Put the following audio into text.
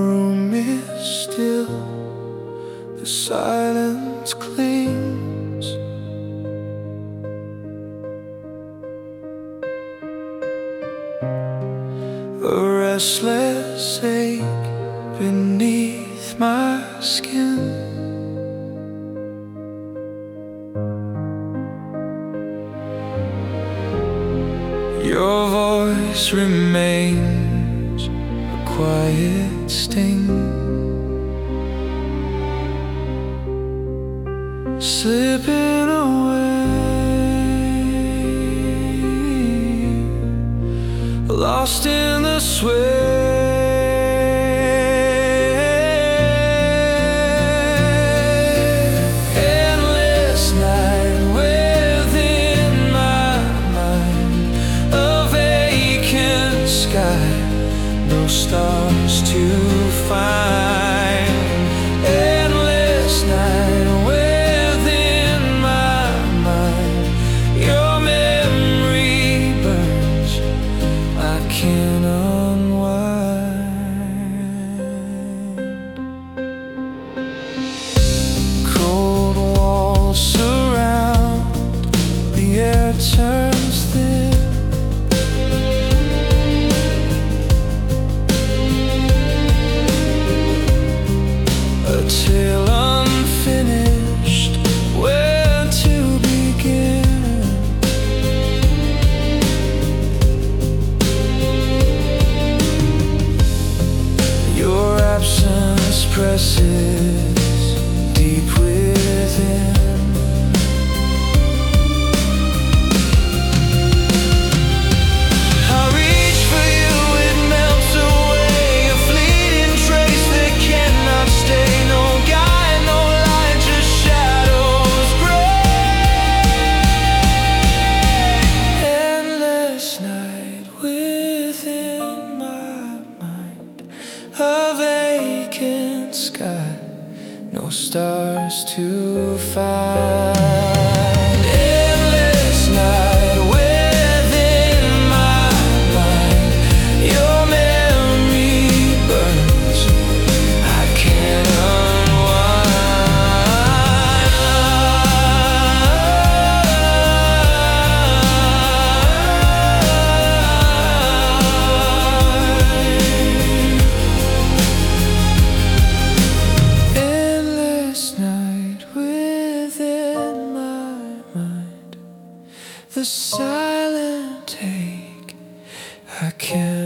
room is still, the silence clings. A restless ache beneath my skin. Your voice remains a quiet sting, slipping away, lost in the sway. Endless night within my mind, a vacant sky, no stars to find. Endless night within my mind, your memory burns, I can't unwind. Cold walls surround, the air turns thin. A tale unfinished, where to begin? Your absence presses deep within. I reach for you, it melts away, a fleeting trace that cannot stay. No guide, no light, just shadows gray. Endless night within my mind, a vacant sky, no stars to find. Endless night within my mind, your memory burns, I can't unwind. Endless night within my mind, the silent ache, I can't